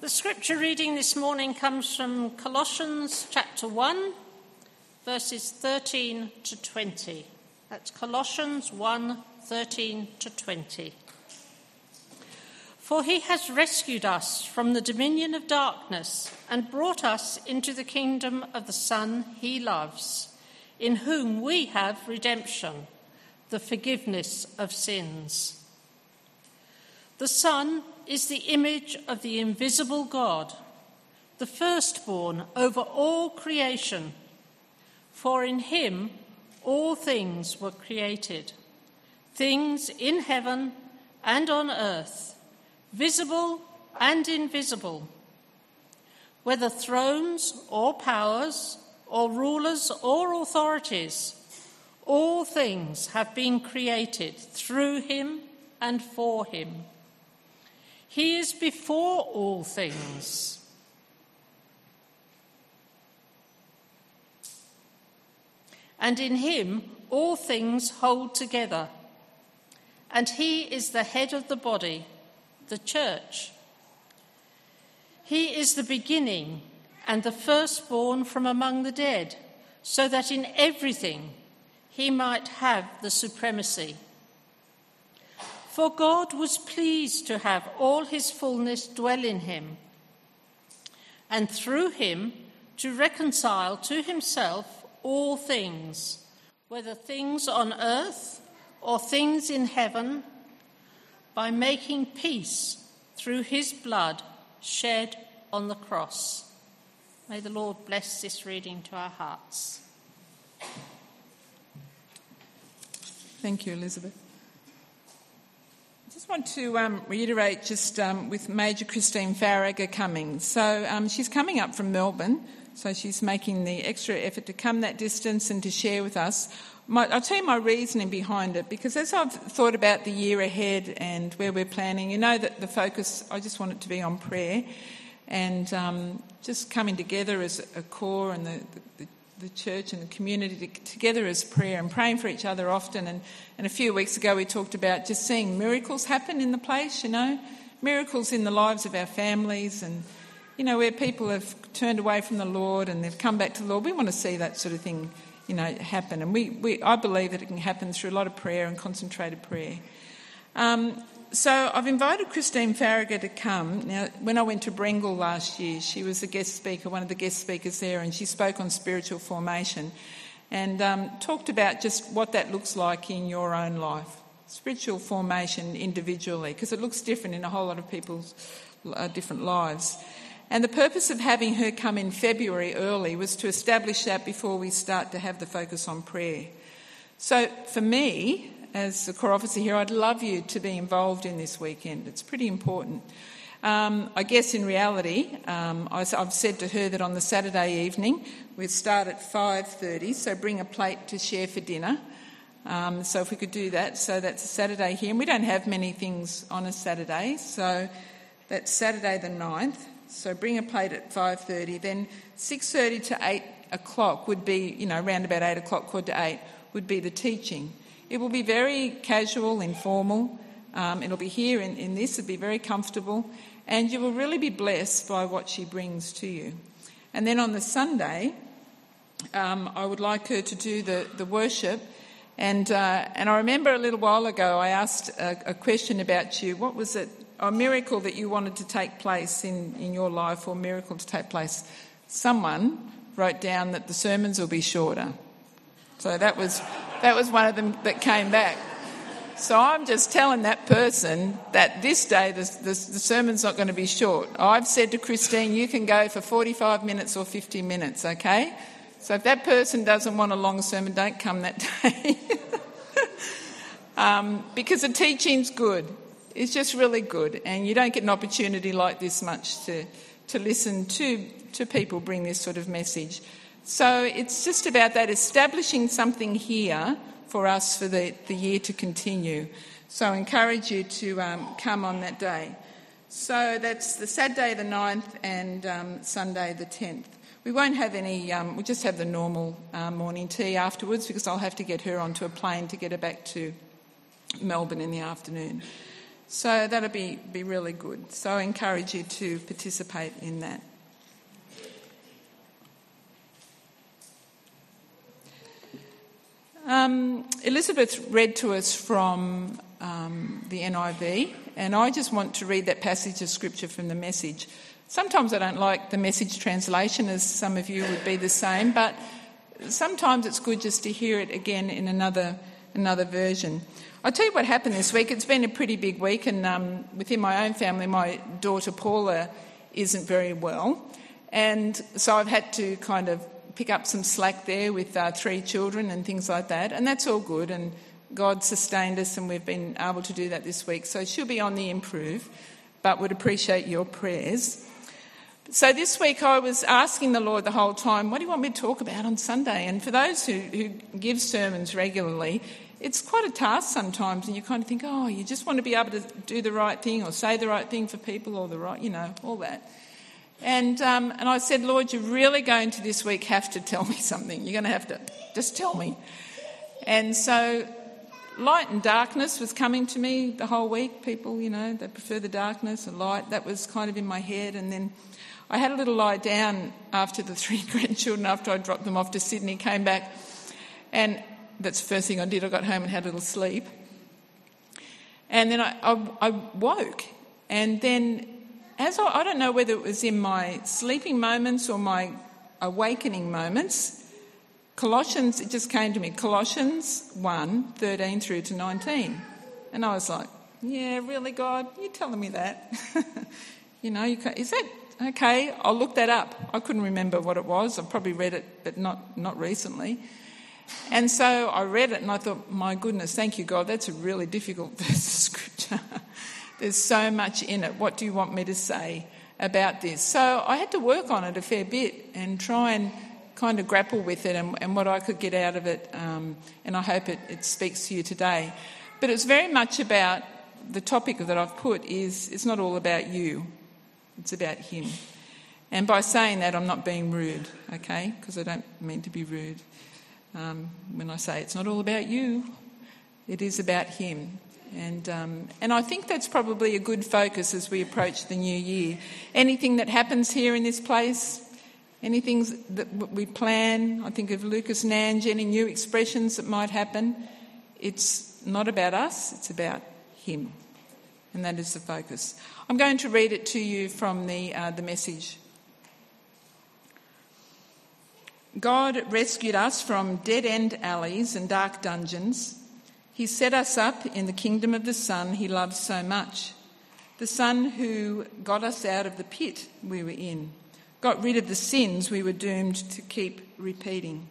scripture reading this morning comes from Colossians chapter 1, verses 13 to 20. That's Colossians 1, 13 to 20. For he has rescued us from the dominion of darkness and brought us into the kingdom of the Son he loves, in whom we have redemption, the forgiveness of sins. The Son is the image of the invisible God, the firstborn over all creation. For in him all things were created, things in heaven and on earth, visible and invisible. Whether thrones or powers or rulers or authorities, all things have been created through him and for him. He is before all things, and in him all things hold together. And he is the head of the body, the church. He is the beginning and the firstborn from among the dead, so that in everything he might have the supremacy. For God was pleased to have all his fullness dwell in him, and through him to reconcile to himself all things, whether things on earth or things in heaven, by making peace through his blood shed on the cross. May the Lord bless this reading to our hearts. Thank you, Elizabeth. I just want to reiterate with Major Christine Farragher coming. So she's coming up from Melbourne, so she's making the extra effort to come that distance and to share with us. I'll tell you my reasoning behind it, because as I've thought about the year ahead and where we're planning, you know that the focus, I just want it to be on prayer and just coming together as a core and the church and the community together as prayer and praying for each other often. And a few weeks ago we talked about just seeing miracles happen in the place, miracles in the lives of our families and, where people have turned away from the Lord and they've come back to the Lord. We want to see that sort of thing, happen. And I believe that it can happen through a lot of prayer and concentrated prayer. So I've invited Christine Farragher to come. Now, when I went to Brengal last year, she was a guest speaker, one of the guest speakers there, and she spoke on spiritual formation and talked about just what that looks like in your own life, spiritual formation individually, because it looks different in a whole lot of people's different lives. And the purpose of having her come in February early was to establish that before we start to have the focus on prayer. So for me, as a core officer here, I'd love you to be involved in this weekend. It's pretty important. I guess in reality, I've said to her that on the Saturday evening, we'd start at 5:30, so bring a plate to share for dinner. So if we could do that, so that's a Saturday here. And we don't have many things on a Saturday, so that's Saturday the 9th. So bring a plate at 5:30. Then 6:30 to 8 o'clock would be, around about 8 o'clock, quarter to 8, would be the teaching. It will be very casual, informal. It'll be here in this. It'll be very comfortable. And you will really be blessed by what she brings to you. And then on the Sunday, I would like her to do the worship. And I remember a little while ago I asked a question about you. What was it? A miracle that you wanted to take place in your life, or miracle to take place. Someone wrote down that the sermons will be shorter. So that was one of them that came back. So I'm just telling that person that this day the sermon's not going to be short. I've said to Christine, you can go for 45 minutes or 50 minutes, okay? So if that person doesn't want a long sermon, don't come that day. Because the teaching's good. It's just really good. And you don't get an opportunity like this much to listen to people bring this sort of message. So it's just about that, establishing something here for us for the year to continue. So I encourage you to come on that day. So that's the Saturday the 9th and Sunday the 10th. We won't have any, we'll just have the normal morning tea afterwards, because I'll have to get her onto a plane to get her back to Melbourne in the afternoon. So that'll be really good. So I encourage you to participate in that. Elizabeth read to us from the NIV, and I just want to read that passage of scripture from the Message. Sometimes I don't like the Message translation, as some of you would be the same, but sometimes it's good just to hear it again in another version. I'll tell you what happened this week. It's been a pretty big week, and within my own family, my daughter Paula isn't very well, and so I've had to kind of pick up some slack there with 3 children and things like that, and that's all good, and God sustained us and we've been able to do that this week. So she'll be on the improve, but would appreciate your prayers. So this week I was asking the Lord the whole time, what do you want me to talk about on Sunday? And for those who give sermons regularly, it's quite a task sometimes, and you kind of think, oh, you just want to be able to do the right thing or say the right thing for people or the right, all that. And I said, Lord, you're really going to this week have to tell me something. You're going to have to just tell me. And so light and darkness was coming to me the whole week. People, they prefer the darkness and light. That was kind of in my head. And then I had a little lie down after the 3 grandchildren, after I dropped them off to Sydney, came back. And that's the first thing I did. I got home and had a little sleep. And then I woke. And then I don't know whether it was in my sleeping moments or my awakening moments, it just came to me, Colossians 1, 13 through to 19. And I was like, yeah, really, God? You're telling me that? Is that okay? I'll look that up. I couldn't remember what it was. I've probably read it, but not recently. And so I read it and I thought, my goodness, thank you, God, that's a really difficult verse of scripture. There's so much in it. What do you want me to say about this? So I had to work on it a fair bit and try and kind of grapple with it and what I could get out of it, and I hope it speaks to you today. But it's very much about the topic that I've put is it's not all about you, it's about him. And by saying that, I'm not being rude, okay, because I don't mean to be rude. When I say it's not all about you, it is about him. And I think that's probably a good focus as we approach the new year. Anything that happens here in this place, anything that we plan, I think of Lucas Nange, any new expressions that might happen, it's not about us, it's about him. And that is the focus. I'm going to read it to you from the Message. God rescued us from dead-end alleys and dark dungeons. He set us up in the kingdom of the Son he loves so much, the Son who got us out of the pit we were in, got rid of the sins we were doomed to keep repeating.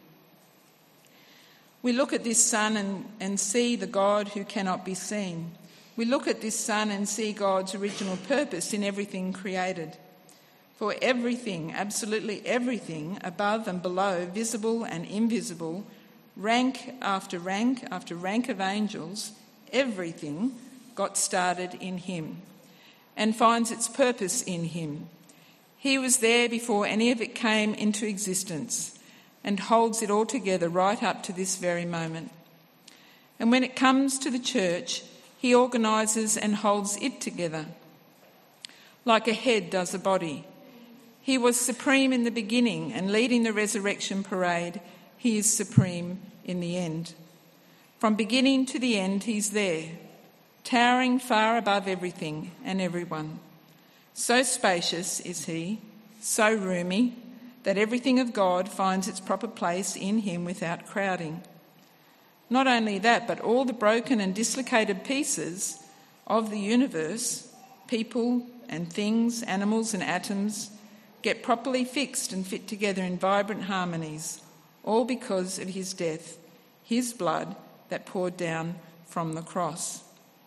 We look at this Son and see the God who cannot be seen. We look at this Son and see God's original purpose in everything created. For everything, absolutely everything, above and below, visible and invisible, rank after rank of angels, everything got started in him and finds its purpose in him. He was there before any of it came into existence and holds it all together right up to this very moment. And when it comes to the church, he organises and holds it together, like a head does a body. He was supreme in the beginning and leading the resurrection parade. He is supreme in the end. From beginning to the end, he's there, towering far above everything and everyone. So spacious is he, so roomy, that everything of God finds its proper place in him without crowding. Not only that, but all the broken and dislocated pieces of the universe, people and things, animals and atoms, get properly fixed and fit together in vibrant harmonies, all because of his death, his blood that poured down from the cross.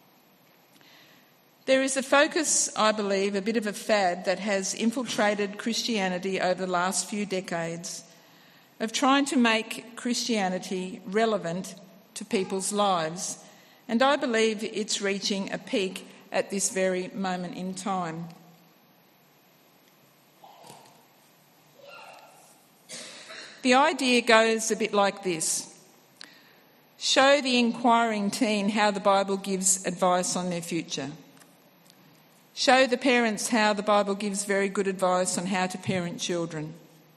There is a focus, I believe, a bit of a fad that has infiltrated Christianity over the last few decades of trying to make Christianity relevant to people's lives, and I believe it's reaching a peak at this very moment in time. The idea goes a bit like this. Show the inquiring teen how the Bible gives advice on their future. Show the parents how the Bible gives very good advice on how to parent children.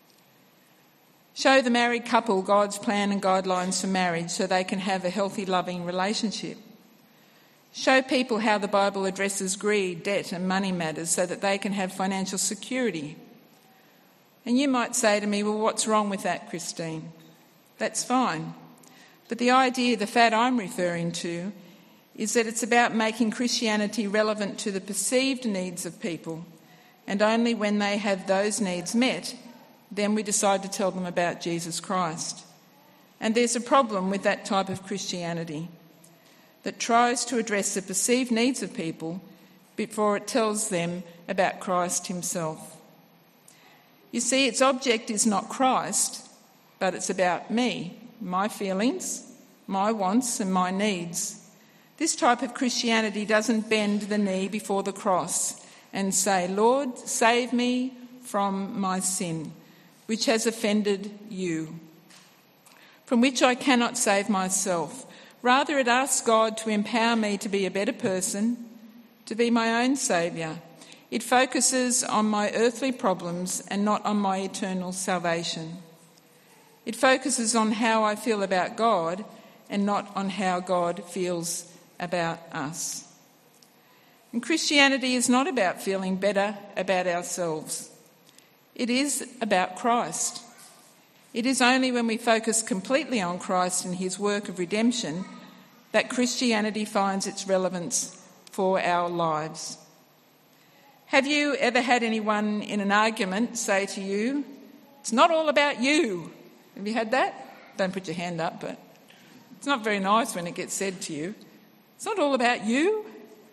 Show the married couple God's plan and guidelines for marriage so they can have a healthy, loving relationship. Show people how the Bible addresses greed, debt and money matters so that they can have financial security. And you might say to me, well, what's wrong with that, Christine? That's fine. But the idea, the fad I'm referring to, is that it's about making Christianity relevant to the perceived needs of people, and only when they have those needs met, then we decide to tell them about Jesus Christ. And there's a problem with that type of Christianity that tries to address the perceived needs of people before it tells them about Christ himself. You see, its object is not Christ, but it's about me, my feelings, my wants and my needs. This type of Christianity doesn't bend the knee before the cross and say, Lord, save me from my sin, which has offended you, from which I cannot save myself. Rather, it asks God to empower me to be a better person, to be my own saviour. It focuses on my earthly problems and not on my eternal salvation. It focuses on how I feel about God and not on how God feels about us. And Christianity is not about feeling better about ourselves. It is about Christ. It is only when we focus completely on Christ and his work of redemption that Christianity finds its relevance for our lives. Have you ever had anyone in an argument say to you, it's not all about you? Have you had that? Don't put your hand up, but it's not very nice when it gets said to you. It's not all about you.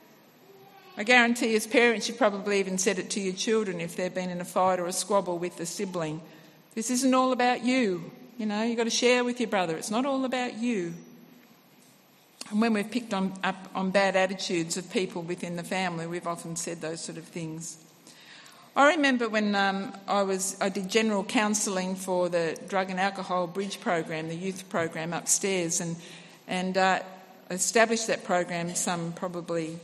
I guarantee as parents you probably even said it to your children if they've been in a fight or a squabble with a sibling. This isn't all about you. You know, you've got to share with your brother. It's not all about you. And when we've picked up on bad attitudes of people within the family, we've often said those sort of things. I remember when I did general counselling for the Drug and Alcohol Bridge program, the youth program upstairs, and established that program some probably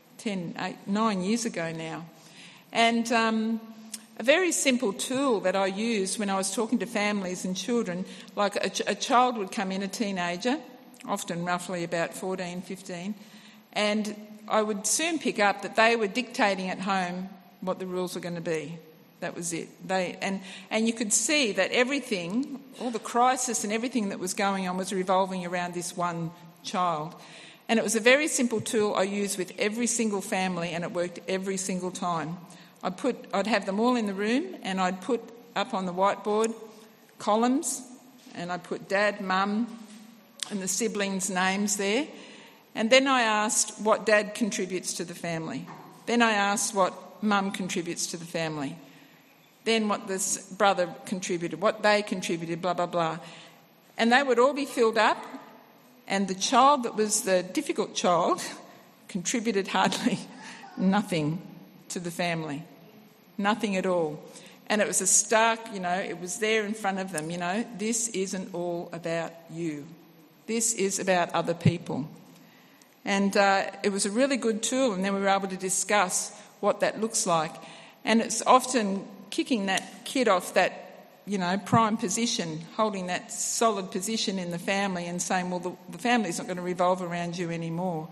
9 years ago now. And a very simple tool that I used when I was talking to families and children, like a child would come in, a teenager, often roughly about 14, 15, and I would soon pick up that they were dictating at home what the rules were going to be. That was it. And you could see that everything, all the crisis and everything that was going on was revolving around this one child. And it was a very simple tool I used with every single family, and it worked every single time. I'd have them all in the room, and I'd put up on the whiteboard columns, and I'd put Dad, Mum, and the siblings' names there. And then I asked what Dad contributes to the family. Then I asked what Mum contributes to the family. Then what this brother contributed, what they contributed, blah, blah, blah. And they would all be filled up, and the child that was the difficult child contributed hardly nothing to the family. Nothing at all. And it was a stark, it was there in front of them, this isn't all about you. This is about other people. And it was a really good tool, and then we were able to discuss what that looks like. And it's often kicking that kid off that, prime position, holding that solid position in the family and saying, well, the family's not going to revolve around you anymore.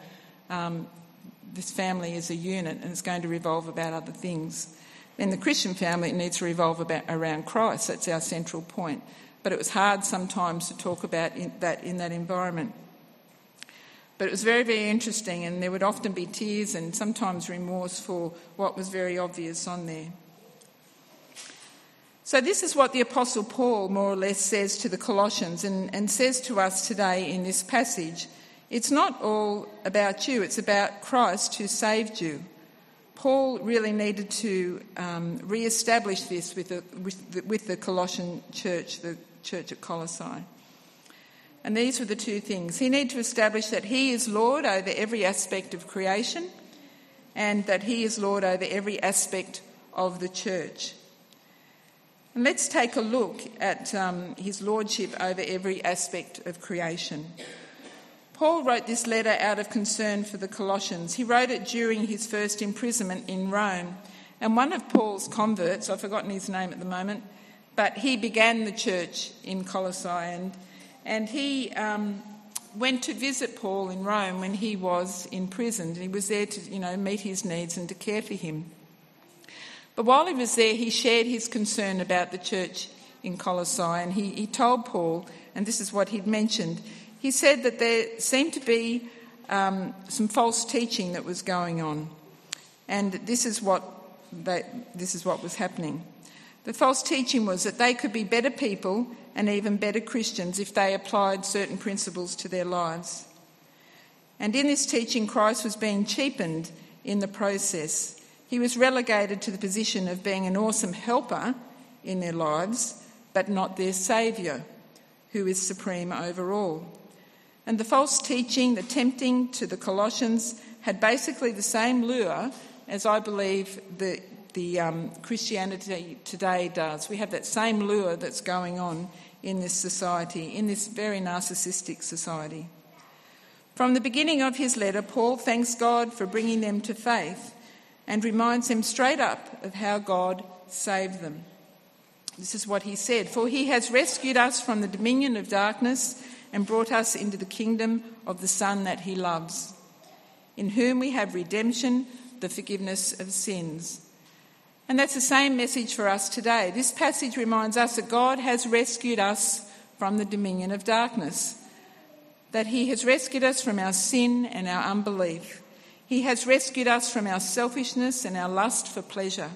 This family is a unit and it's going to revolve about other things. In the Christian family, it needs to revolve around Christ. That's our central point. But it was hard sometimes to talk about in that environment. But it was very, very interesting, and there would often be tears and sometimes remorse for what was very obvious on there. So this is what the Apostle Paul more or less says to the Colossians and says to us today in this passage. It's not all about you, it's about Christ who saved you. Paul really needed to re-establish this with the Colossian church, the church at Colossae. And these were the two things. He needed to establish that he is Lord over every aspect of creation and that he is Lord over every aspect of the church. And let's take a look at his lordship over every aspect of creation. Paul wrote this letter out of concern for the Colossians. He wrote it during his first imprisonment in Rome. And one of Paul's converts, I've forgotten his name at the moment, but he began the church in Colossae, and he went to visit Paul in Rome when he was imprisoned. He was there to, meet his needs and to care for him. But while he was there, he shared his concern about the church in Colossae, and he told Paul, and this is what he'd mentioned. He said that there seemed to be some false teaching that was going on, and this is what was happening. The false teaching was that they could be better people and even better Christians if they applied certain principles to their lives. And in this teaching, Christ was being cheapened in the process. He was relegated to the position of being an awesome helper in their lives, but not their saviour, who is supreme over all. And the false teaching, the tempting to the Colossians, had basically the same lure as I believe the Christianity today does. We have that same lure that's going on in this society, in this very narcissistic society. From the beginning of his letter, Paul thanks God for bringing them to faith and reminds them straight up of how God saved them. This is what he said: "For he has rescued us from the dominion of darkness and brought us into the kingdom of the Son that he loves, in whom we have redemption, the forgiveness of sins." And that's the same message for us today. This passage reminds us that God has rescued us from the dominion of darkness, that he has rescued us from our sin and our unbelief. He has rescued us from our selfishness and our lust for pleasure.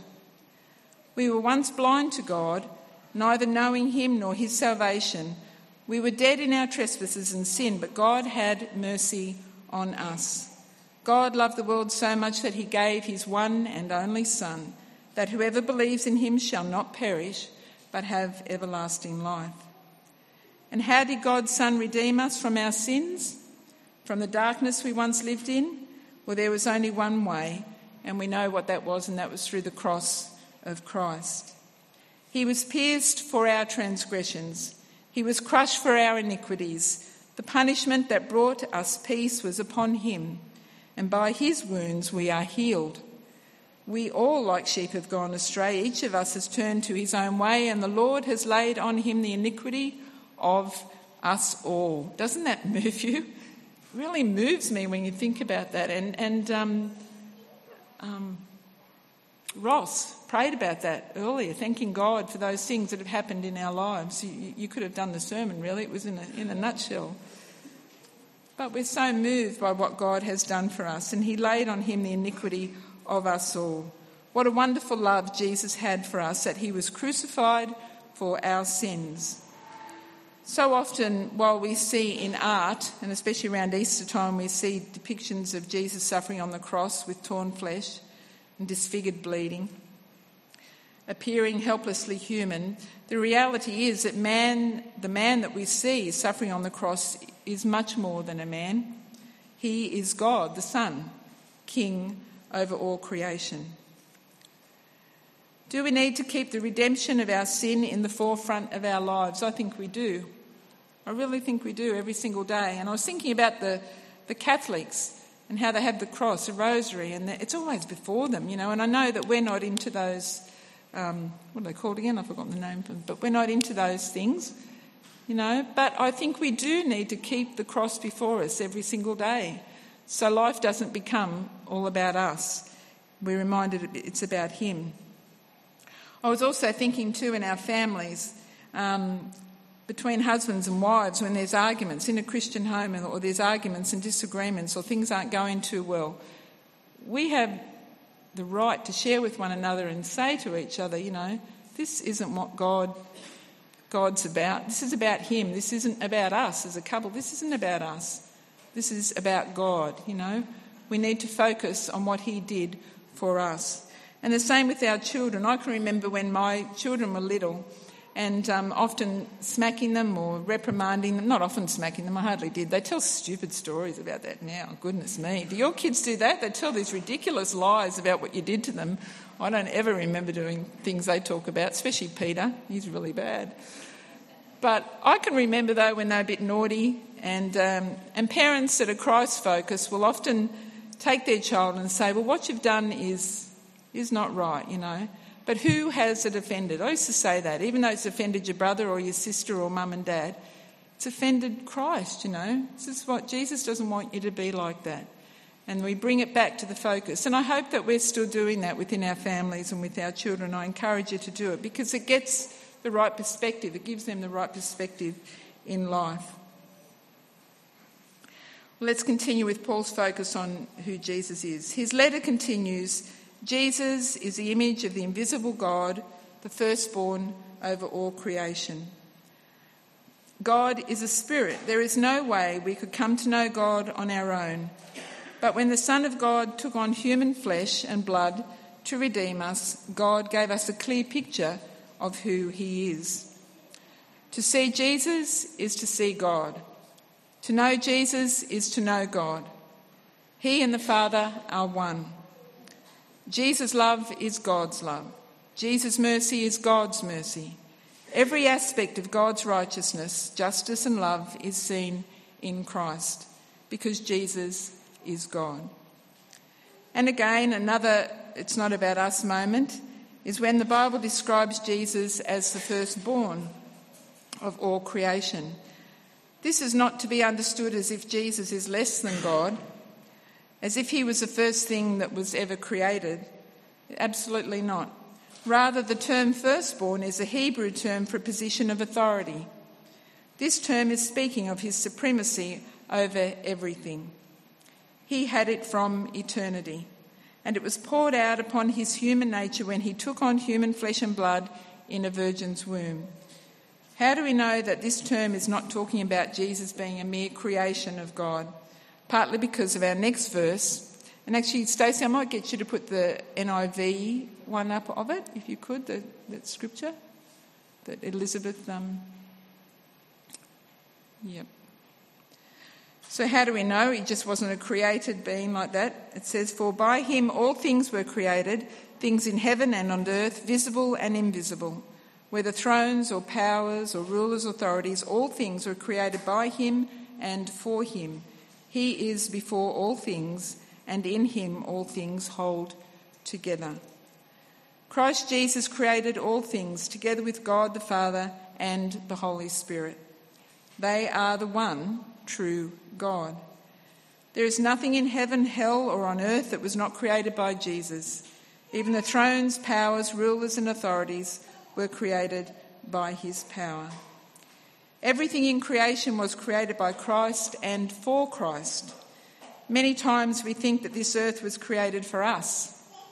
We were once blind to God, neither knowing him nor his salvation. We were dead in our trespasses and sin, but God had mercy on us. God loved the world so much that he gave his one and only Son, that whoever believes in him shall not perish, but have everlasting life. And how did God's Son redeem us from our sins, from the darkness we once lived in? Well, there was only one way, and we know what that was, and that was through the cross of Christ. He was pierced for our transgressions. He was crushed for our iniquities. The punishment that brought us peace was upon him, and by his wounds we are healed. We all, like sheep, have gone astray. Each of us has turned to his own way, and the Lord has laid on him the iniquity of us all. Doesn't that move you? It really moves me when you think about that. And Ross prayed about that earlier, thanking God for those things that have happened in our lives. You could have done the sermon, really. It was in a nutshell. But we're so moved by what God has done for us, and he laid on him the iniquity of us all. What a wonderful love Jesus had for us, that he was crucified for our sins. So often, while we see in art, and especially around Easter time, we see depictions of Jesus suffering on the cross with torn flesh and disfigured bleeding, appearing helplessly human, the reality is that the man that we see suffering on the cross is much more than a man. He is God, the Son, King over all creation. Do we need to keep the redemption of our sin in the forefront of our lives? I think we do. I really think we do every single day. And I was thinking about the Catholics and how they have the cross, a rosary, and it's always before them, and I know that we're not into those, what are they called again? I've forgotten the name of them, but we're not into those things, but I think we do need to keep the cross before us every single day, so life doesn't become all about us. We're reminded it's about him. I was also thinking too in our families, between husbands and wives, when there's arguments in a Christian home, or there's arguments and disagreements, or things aren't going too well, we have the right to share with one another and say to each other, this isn't what God's about. This is about him. This isn't about us as a couple. This isn't about us. This is about God, We need to focus on what he did for us. And the same with our children. I can remember when my children were little, and often smacking them or reprimanding them. Not often smacking them, I hardly did. They tell stupid stories about that now, goodness me. Do your kids do that? They tell these ridiculous lies about what you did to them. I don't ever remember doing things they talk about, especially Peter. He's really bad. But I can remember, though, when they were a bit naughty And parents that are Christ-focused will often take their child and say, well, what you've done is not right, you know. But who has it offended? I used to say that, even though it's offended your brother or your sister or mum and dad, it's offended Christ, you know. This is what Jesus doesn't want you to be like that. And we bring it back to the focus. And I hope that we're still doing that within our families and with our children. I encourage you to do it because it gets the right perspective. It gives them the right perspective in life. Let's continue with Paul's focus on who Jesus is. His letter continues, Jesus is the image of the invisible God, the firstborn over all creation. God is a spirit. There is no way we could come to know God on our own. But when the Son of God took on human flesh and blood to redeem us, God gave us a clear picture of who he is. To see Jesus is to see God. To know Jesus is to know God. He and the Father are one. Jesus' love is God's love. Jesus' mercy is God's mercy. Every aspect of God's righteousness, justice and love is seen in Christ because Jesus is God. And again, another it's not about us moment is when the Bible describes Jesus as the firstborn of all creation. This is not to be understood as if Jesus is less than God, as if he was the first thing that was ever created. Absolutely not. Rather, the term firstborn is a Hebrew term for a position of authority. This term is speaking of his supremacy over everything. He had it from eternity, and it was poured out upon his human nature when he took on human flesh and blood in a virgin's womb. How do we know that this term is not talking about Jesus being a mere creation of God? Partly because of our next verse. And actually, Stacey, I might get you to put the NIV one up of it, if you could, that scripture that Elizabeth... Yep. So how do we know he just wasn't a created being like that? It says, for by him all things were created, things in heaven and on earth, visible and invisible. Whether thrones or powers or rulers or authorities, all things were created by him and for him. He is before all things, and in him all things hold together. Christ Jesus created all things together with God the Father and the Holy Spirit. They are the one true God. There is nothing in heaven, hell, or on earth that was not created by Jesus. Even the thrones, powers, rulers and authorities were created by his power. Everything in creation was created by Christ and for Christ. Many times we think that this earth was created for us.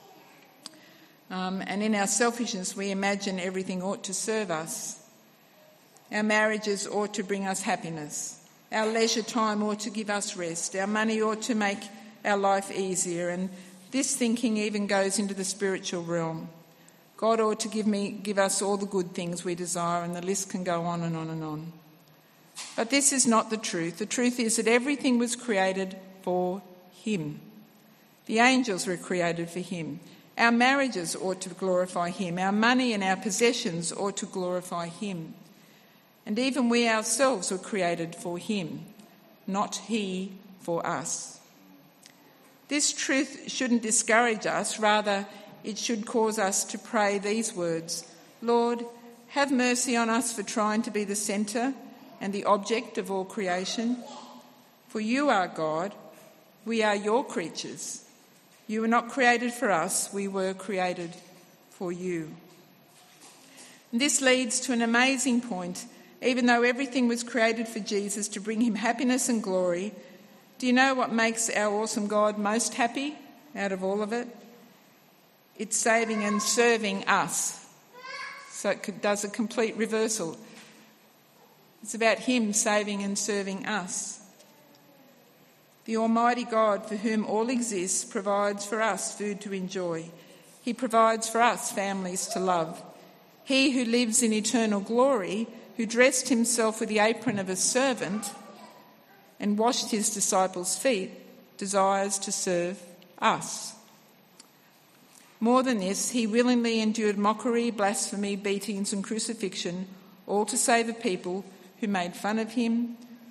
And in our selfishness we imagine everything ought to serve us. Our marriages ought to bring us happiness. Our leisure time ought to give us rest. Our money ought to make our life easier. And this thinking even goes into the spiritual realm. God ought to give us all the good things we desire, and the list can go on and on and on. But this is not the truth. The truth is that everything was created for him. The angels were created for him. Our marriages ought to glorify him. Our money and our possessions ought to glorify him. And even we ourselves were created for him, not he for us. This truth shouldn't discourage us. Rather, it should cause us to pray these words: Lord, have mercy on us for trying to be the centre and the object of all creation. For you are God, we are your creatures. You were not created for us, we were created for you. And this leads to an amazing point. Even though everything was created for Jesus to bring him happiness and glory, do you know what makes our awesome God most happy out of all of it? It's saving and serving us. So it does a complete reversal. It's about him saving and serving us. The Almighty God, for whom all exists, provides for us food to enjoy. He provides for us families to love. He who lives in eternal glory, who dressed himself with the apron of a servant and washed his disciples' feet, desires to serve us. More than this, he willingly endured mockery, blasphemy, beatings and crucifixion, all to save a people who made fun of him,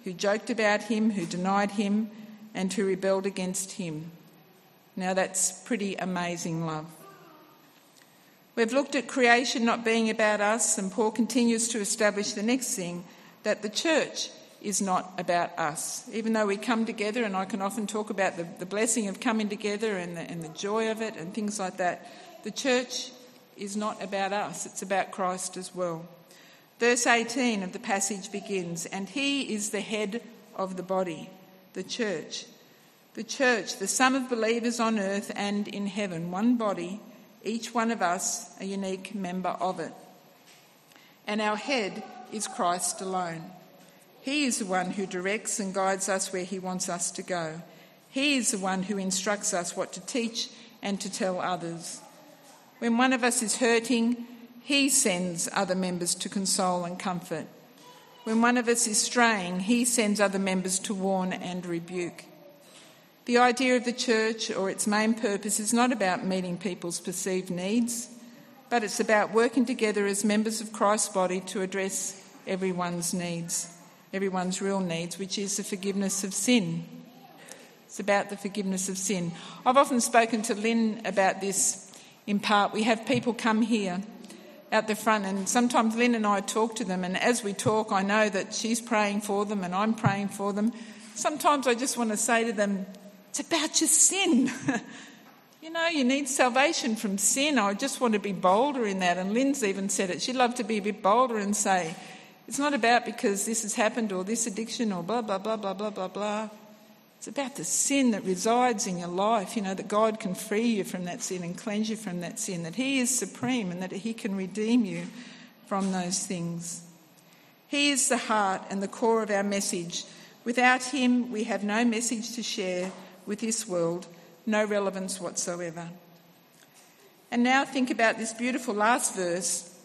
who joked about him, who denied him, and who rebelled against him. Now that's pretty amazing love. We've looked at creation not being about us, and Paul continues to establish the next thing, that the church is not about us. Even though we come together, and I can often talk about the blessing of coming together and the joy of it and things like that, the church is not about us, it's about Christ as well. Verse 18 of the passage begins, and he is the head of the body, the church. The church, the sum of believers on earth and in heaven, one body, each one of us a unique member of it. And our head is Christ alone. He is the one who directs and guides us where he wants us to go. He is the one who instructs us what to teach and to tell others. When one of us is hurting, he sends other members to console and comfort. When one of us is straying, he sends other members to warn and rebuke. The idea of the church, or its main purpose, is not about meeting people's perceived needs, but it's about working together as members of Christ's body to address everyone's needs, everyone's real needs, which is the forgiveness of sin. It's about the forgiveness of sin. I've often spoken to Lynn about this in part. We have people come here out the front, and sometimes Lynn and I talk to them, and as we talk, I know that she's praying for them and I'm praying for them. Sometimes I just want to say to them, it's about your sin. You know, you need salvation from sin. I just want to be bolder in that. And Lynn's even said it. She'd love to be a bit bolder and say, it's not about because this has happened or this addiction or blah, blah, blah, blah, blah, blah, blah. It's about the sin that resides in your life, you know, that God can free you from that sin and cleanse you from that sin, that he is supreme and that he can redeem you from those things. He is the heart and the core of our message. Without him, we have no message to share with this world, no relevance whatsoever. And now think about this beautiful last verse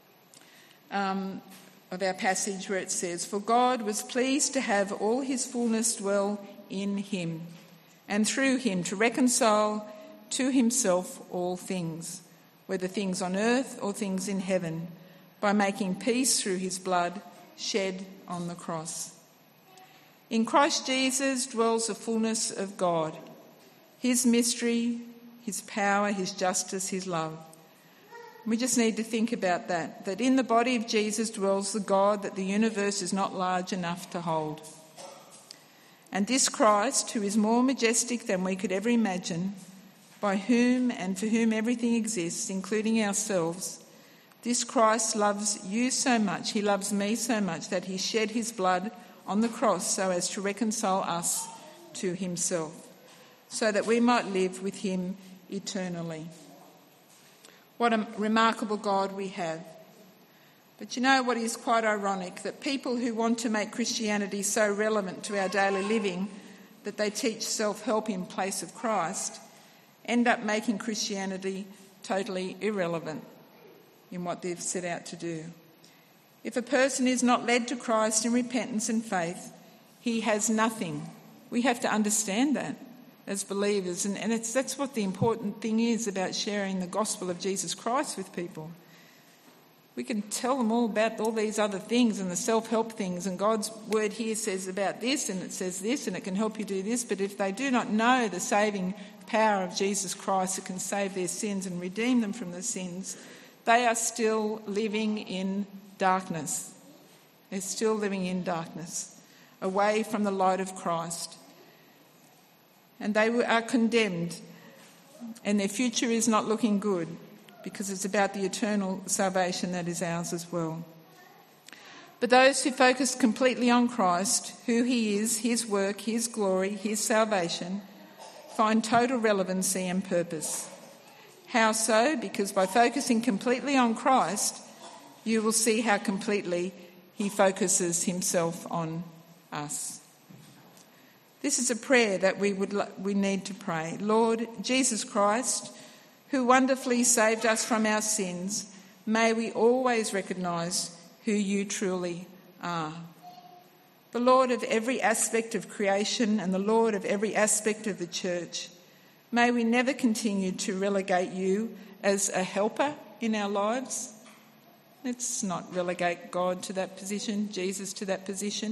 of our passage where it says, "For God was pleased to have all his fullness dwell in him, and through him to reconcile to himself all things, whether things on earth or things in heaven, by making peace through his blood shed on the cross." In Christ Jesus dwells the fullness of God, his mystery, his power, his justice, his love. We just need to think about that in the body of Jesus dwells the God that the universe is not large enough to hold. And this Christ, who is more majestic than we could ever imagine, by whom and for whom everything exists, including ourselves, this Christ loves you so much, he loves me so much, that he shed his blood on the cross so as to reconcile us to himself, so that we might live with him eternally. What a remarkable God we have. But you know what is quite ironic? That people who want to make Christianity so relevant to our daily living that they teach self-help in place of Christ end up making Christianity totally irrelevant in what they've set out to do. If a person is not led to Christ in repentance and faith, he has nothing. We have to understand that as believers, and that's what the important thing is about sharing the gospel of Jesus Christ with people. We can tell them all about all these other things and the self-help things, and God's word here says about this and it says this and it can help you do this, but if they do not know the saving power of Jesus Christ that can save their sins and redeem them from the sins, they are still living in darkness. They're still living in darkness, away from the light of Christ. And they are condemned, and their future is not looking good, because it's about the eternal salvation that is ours as well. But those who focus completely on Christ, who he is, his work, his glory, his salvation, find total relevancy and purpose. How so? Because by focusing completely on Christ, you will see how completely he focuses himself on us. This is a prayer that we need to pray. Lord Jesus Christ, who wonderfully saved us from our sins, may we always recognise who you truly are. The Lord of every aspect of creation and the Lord of every aspect of the church, may we never continue to relegate you as a helper in our lives. Let's not relegate God to that position, Jesus to that position,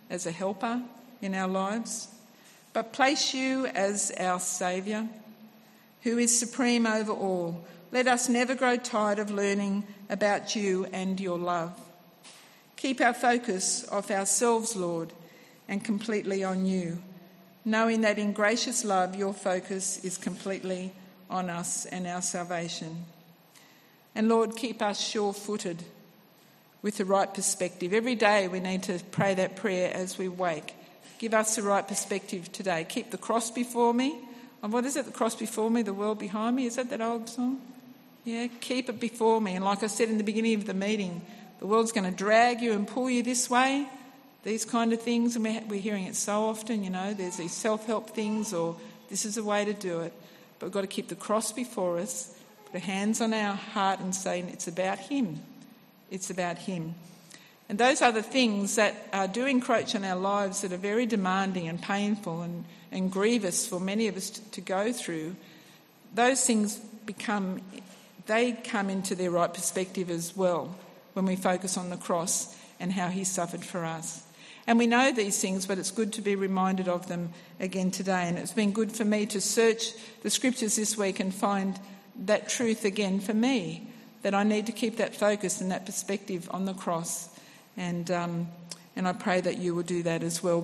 as a helper in our lives, but place you as our Saviour, who is supreme over all. Let us never grow tired of learning about you and your love. Keep our focus off ourselves, Lord, and completely on you, knowing that in gracious love your focus is completely on us and our salvation. And Lord, keep us sure-footed with the right perspective. Every day we need to pray that prayer as we wake. Give us the right perspective today. Keep the cross before me. And what is it? The cross before me, the world behind me. Is that old song? Yeah, keep it before me. And like I said in the beginning of the meeting, the world's going to drag you and pull you this way, these kind of things. And we're hearing it so often, there's these self-help things or this is a way to do it. But we've got to keep the cross before us, put our hands on our heart and say, it's about him. It's about him. And those are the things that do encroach on our lives that are very demanding and painful and grievous for many of us to go through. Those things come into their right perspective as well when we focus on the cross and how he suffered for us. And we know these things, but it's good to be reminded of them again today. And it's been good for me to search the scriptures this week and find that truth again for me, that I need to keep that focus and that perspective on the cross. And I pray that you will do that as well.